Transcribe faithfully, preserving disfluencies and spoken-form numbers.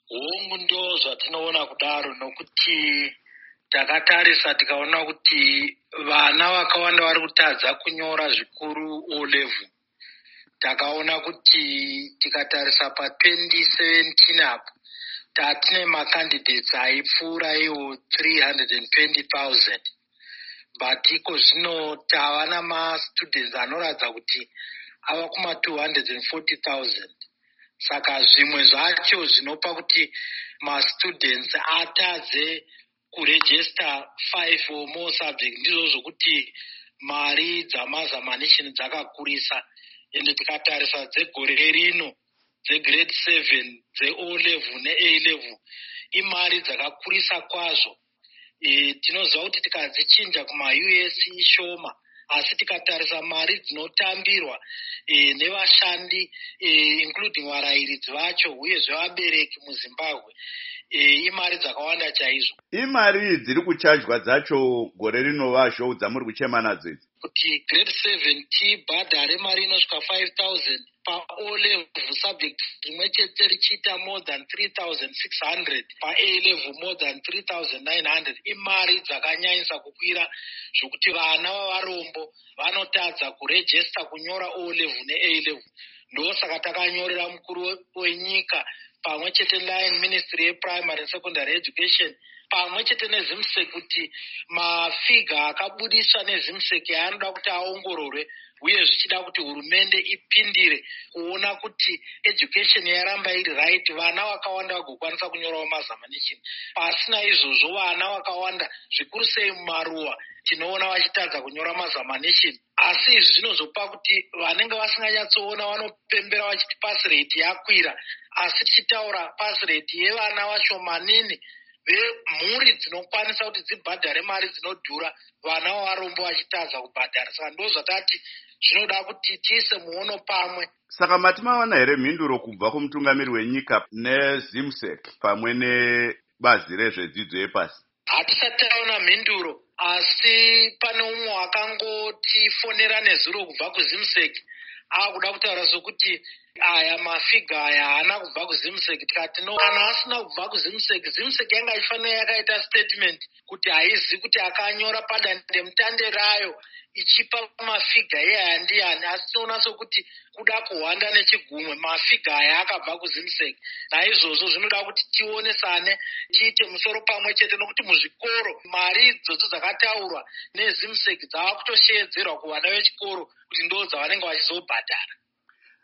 hongu ndo zvatinoona kudaro, nokuti takatarisa tikaona kuti vana vakawanda vari kutadza kunyora zvikuru O level. Takaona kuti tikatarisa pa twenty seventeen apo tatine macandidates aipfuura iwo three hundred twenty thousand, but iko zvino tava nama-students anoratidza kuti ava kuma two hundred forty thousand. Saka zvimwe zvacho zvinopa kuti ma-students atadze kuregister five or more subjects ndizvo zvokuti mari dzamazamanishini dzakakurisa. Ende tikatarisa dzegore rino dzegrade seven, dze-O level ne-A level, imari dzakakurisa kwazvo. E, tinoziva kuti tikadzichinja kuma-U S ishoma, asi tikatarisa mari dzinotambirwa e, nevashandi e, including varairidzi vacho uyezve vabereki muZimbabwe, e, imari dzakawanda chaizvo. Imari dziri kuchajwa dzacho gore rino vazvo dzamuri kuchema nadzo idzi? Kuti grade seven tibhadhare mari inosvika five thousand, pa-O level subject rimwe chete richiita more than three thousand six hundred, pa-A level more than three thousand nine hundred. Imari dzakanyanyisa kukwira zvokuti vana vavarombo vanotadza kuregister kunyora O level ne-A level. Ndosaka takanyorera mukuru wenyika pamwe chete line Ministry yePrimary and Secondary Education pamwe chete neZimsek kuti mafiga akabudiswa neZimsek anoda kuti aongororwe, uye zvichida kuti hurumende ipindire kuona kuti education yaramba iri right, vana vakawanda vagokwanisa kunyorawo mazamanishini. Pasina izvozvo vana vakawanda zvikuru sei mumaruwa tinoona vachitadza kunyora mazamanishini. Asi izvi zvinozopa kuti vanenge vasinganyatsoona vanopembera vachiti pass rate yakwira, asi tichitaura pass rate yevana vashomanini vemhuri dzinokwanisa kuti dzibhadhare mari dzinodhura, vana vavarombo vachitadza kubhadhara. Saka ndo zvatati zvinoda kuti tiise muono pamwe. Saka mati mawana here mhinduro kubva kumutungamiri wenyika neZimsek pamwe nebazi rezvedzidzo yepasi? Hatisati taona mhinduro, asi pane umwe wakangotifonera nezuro kubva kuZimsek akuda kutaura sokuti aya mafiga aya haana kubva kuZimsek. Tikati no, kana asina kubva kuZimsek, Zimsek yanga ifanira yakaita statement kuti haizi kuti akanyora padandemutande rayo ichipa mafiga iyaya ndiani, asi tinoona sokuti kuda kuhwanda nechigumwe mafiga aya akabva kuZimsek. Naizvozvo zvinoda kuti tionesane, tiite musoro pamwe chete, nokuti muzvikoro mari idzodzo dzakataurwa neZimsek dzava kutoshedzerwa kuvana vechikoro kuti ndo dzavanenge vachizobhadhara.